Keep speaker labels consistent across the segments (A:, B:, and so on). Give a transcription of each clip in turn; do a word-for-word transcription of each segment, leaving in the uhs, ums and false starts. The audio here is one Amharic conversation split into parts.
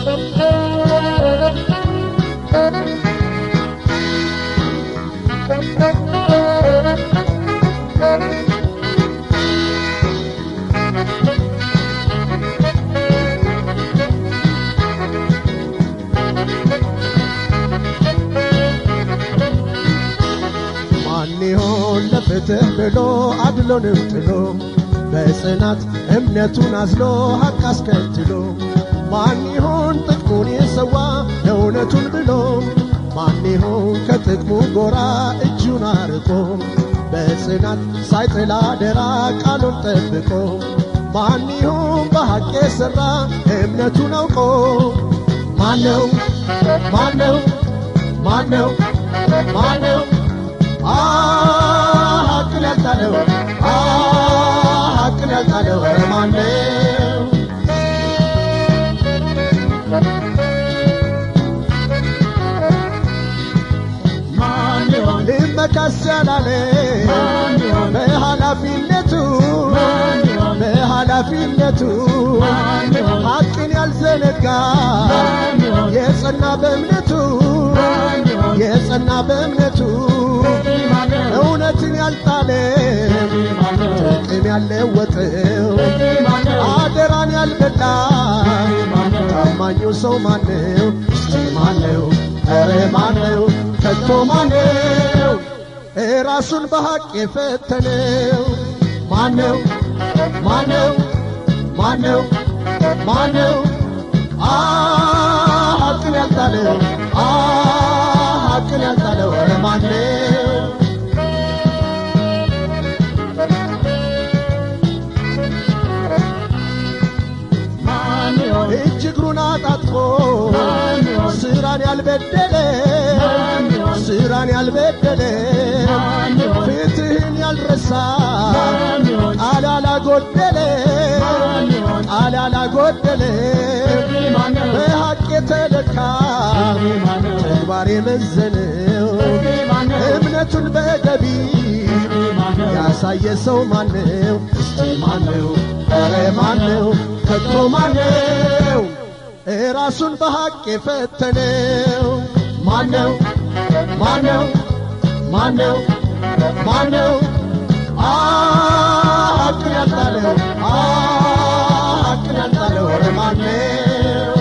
A: ማንይሆን ለፍትህ ብሎ አድሎንም ጥሎ በጽናት እምነቱን አዝሎ ሐቅ አስከትሎ ማንይሆን ጥቅሙን የሰዋ እውነቱን ብሎ ማንይሆን ከጥቅሙ ጎራ እጁን አርቆ በጽናት ሳይጥላ አደራ ቃሉን ጠብቆ ማንይሆን በሐቅ የሠራ እምነቱን አውቆ ማነው ማነው ማነው ማነው ሐቅን ያልጣለው ሐቅን ያልጣለው ማነው ማነው ልመካስ ያላለ በኃላፊነቱ በኃላፊነቱ ሐቅን ያልዘነጋ የጸና በእምነቱ የጸና በእምነቱ እውነትን ያልጣለ ጥቅም ያልለወጠው አደራን ያልበላ ታማኙ ሰው ማነው? እስቲ ማነው? ኧረ ማነው? ከቶ ማነው? ራሱን በሐቅ የፈተነው ማነው? ማነው? ማነው? ማነው? ሐቅን ያልጣለው ሐቅን ያልጣለው ኧረ ማነው? እጅግሩን አጣጥፎ ስራን ያልበደለ ስራን ያልበደለ ፍትህን ያልረሳ ቃል ያላጎደለ ቃል ያላጎደለ በሐቅ የተለካ ተግባር የመዘነው እምነቱን በገቢ ያሳየ ሰው ማነው? እስቲ ማነው? ኧረ ማነው? ከቶ ማነው? ራሱን በሐቅ የፈተነው ማነው? ማነው? ማነው? ማነው? ሐቅን ያልጣለው ሐቅን ያልጣለው ኧረ ማነው?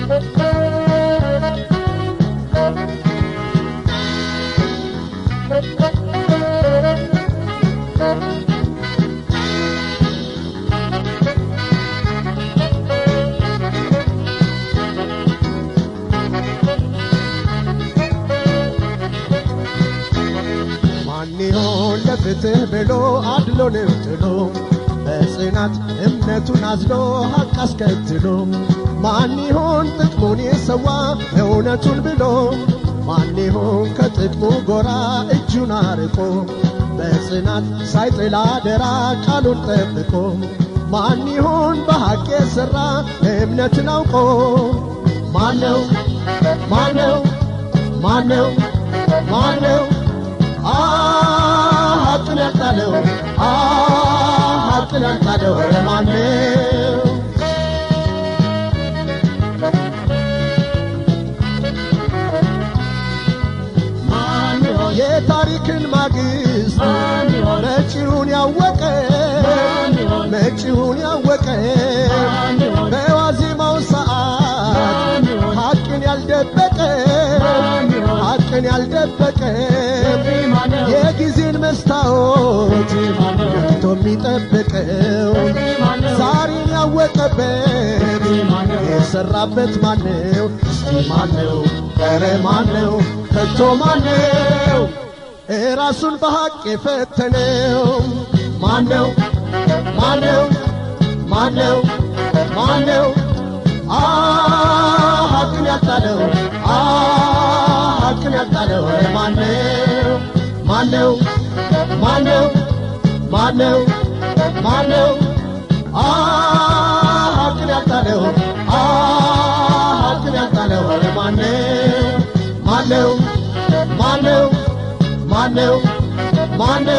A: ማንይሆን ለፍትህ ብሎ አድሎንም ጥሎ በጽናት እምነቱን አዝሎ ሐቅ አስከትሎ ማንይሆን ጥቅሙን የሰዋ እውነቱን ብሎ ማንይሆን ከጥቅሙ ጎራ እጁን አርቆ በጽናት ሳይጥላ አደራ ቃሉን ጠብቆ ማንይሆን በሐቅ የሠራ እምነትን አውቆ ማነው? ማነው? ማነው? ማነው? ሐቅን ያልጣለው ሐቅን ያልጣለው ኧረ ማነው? የታሪክን ማግስት መጪውን ያወቀ መጪውን ያወቀ በዋዜማው ሰዓት ሐቅን ያልደበቀ ሐቅን ያልደበቀ የጊዜን መስታወት ገብቶ የሚጠብቀው ዛሬን ያወቀበት የሠራበት ማነው? እስቲ ማነው? ኧረ ማነው? ከቶ ማነው? ራሱን በሐቅ የፈተነው ማነው? ማነው? ማነው? ማነው? ሐቅን ያልጣለው ሐቅን ያልጣለው ኧረ ማነው? ማነው? ማነው? ማነው? ማነው? ሐቅን ያልጣለው ሐቅን ያልጣለው ኧረ ማነው? ማነው? ማነው? ማነው? ማነው?